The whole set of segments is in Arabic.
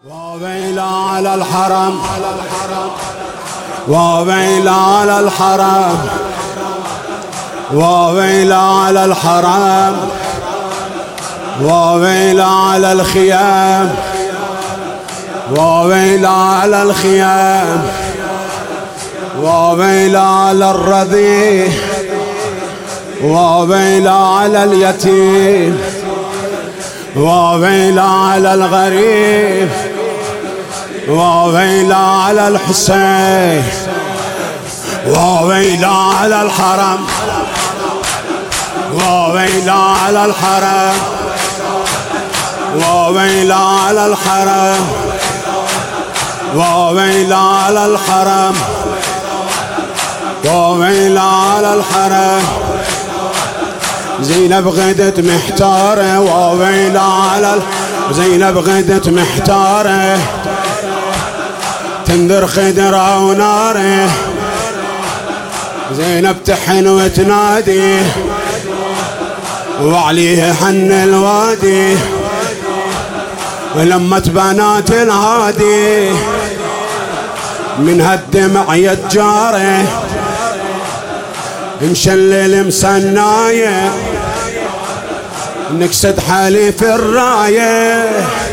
وويل على الحرم وويل على الحرم وويل على الحرم وويل على الخيام وويل على الخيام وويل على الرضيع وويل على اليتيم وويل على الغريب وويل على الحسين وويل على الحرم وويل على الحرم وويل على الحرم وويل على الحرم وويل على الحرم زينب غدت محتارة وويل على زينب غدت محتارة تنذر خدرة وناره زينب تحن وتنادي وعليه حن الوادي ولمة بنات الهادي من هالدمع يتجاره مشلل مسنايه نكسد حليف الرايه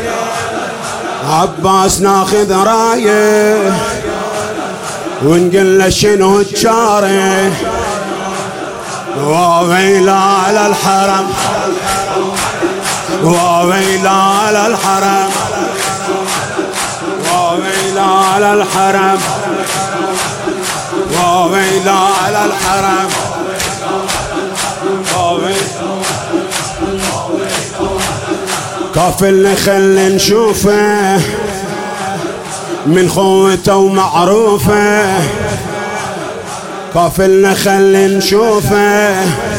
عباس ناخذ رايه ونقل له شنو تشاره وويل على الحرم وويل على الحرم وويل على الحرم وويل على الحرم كافل خل نشوفه من خوته ومعروفه كافل خل نشوفه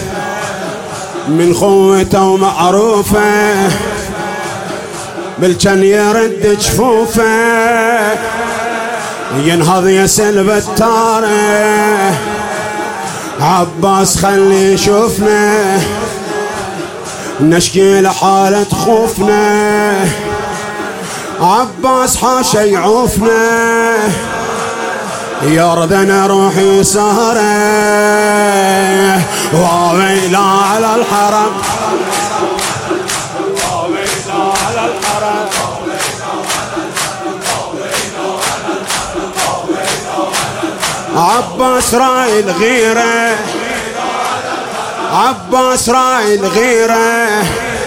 من خوته ومعروفه بالجن يرد جفوفه ينهض يسلب التاره عباس خلي يشوفنا نشكي لحالة خوفنا عباس حاشا يعوفنا يرضنا روحي سهره وويل على الحرم وويل على الحرم عباس راعي الغيرة عباس راعي الغيرة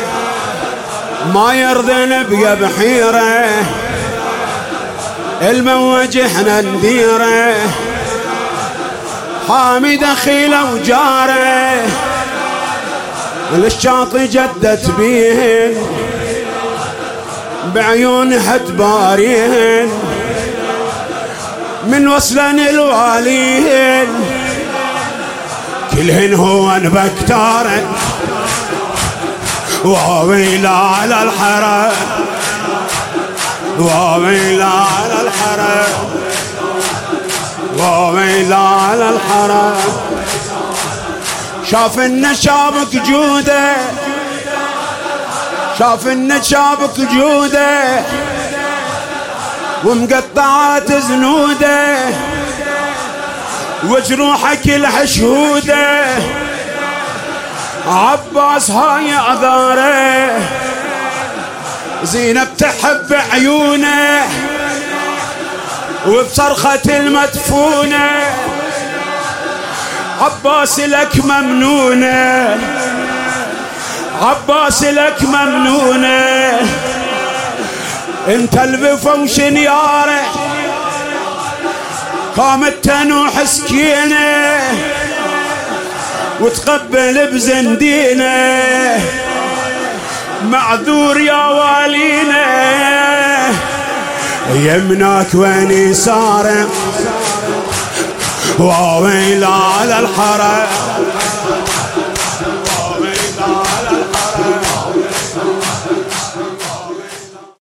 ما يرضن بيا بحيرة الموج احنا نديره حامي دخيله وجاره للشاطئ جدت بيهن بعيون حد باريهن من وصلن الواليهن كلهن هو بكتارن وويل على الحرم وويل على الحرم وويل على الحرم شاف النشابك جوده شاف النشابك جوده ومقطعات زنوده وجروحك الحشوده عباس هاي اعذاره زينب تحب عيونه وبصرخة المدفونه عباس لك ممنونه عباس لك ممنونه انت البفوش نياره قامت تنوح سكينه وتقبل بزندينه معذور يا والينا يمناك وين يساره وويل على الحرم